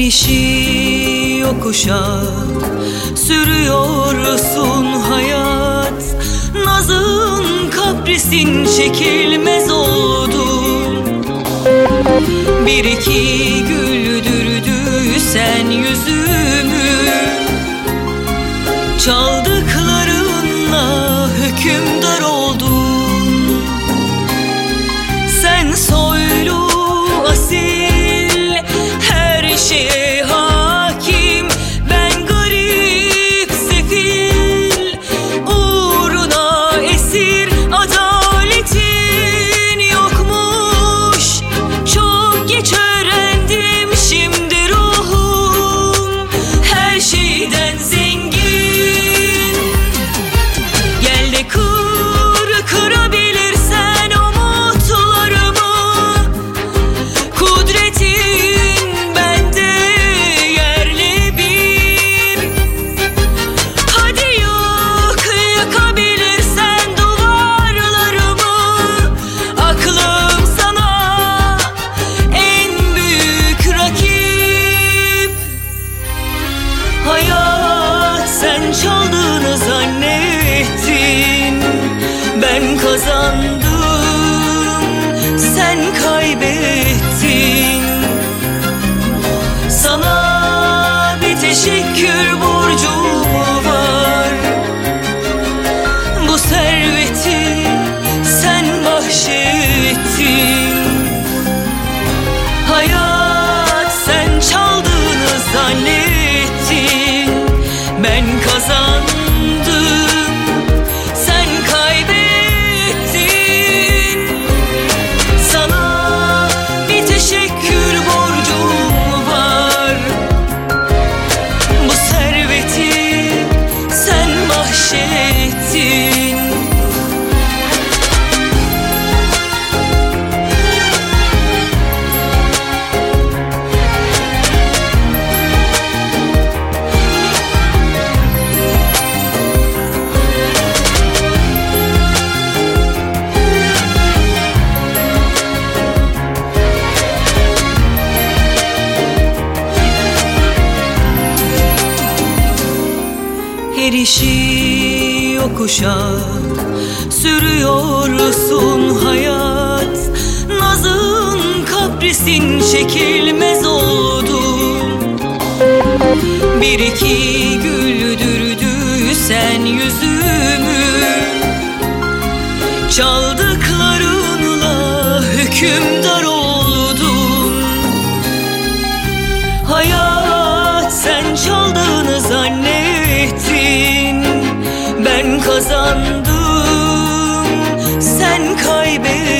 Erişi yokuşa sürüyorsun hayat, nazın kaprisin çekilmez oldu. Bir iki güldürdüysen yüzümü, çaldıklarınla hükümdar oldun. Sen soylu asil, her şeye hakim, ben garip sefil, uğruna esir. Adaletin yokmuş, çok geç öğrendim şimdi ruhum her şeyden zengin. Gel de kırabilirsen umutlarımı, kudretin bende yerli bir. Hadi yakabilirsen duvarlarımı, aklım sana en büyük rakip. Hayat, sen çaldığını zannettin, ben kazandım, sen kaybettin. Sana bir teşekkür borcum var, bu serveti sen bahşettin. Hayat, sen çaldığını zannettin, ben kazandım, sen kaybettin. Sana bir teşekkür borcum var, bu serveti sen bahşettin. Erişi yokuşa sürüyorsun hayat, nazın kaprisin çekilmez oldu. Bir iki güldürdüysen yüzümü, çaldıklarınla hükümdar oldun. Hayat, sen çaldığını zannettin, ben kazandım, sen kaybettin.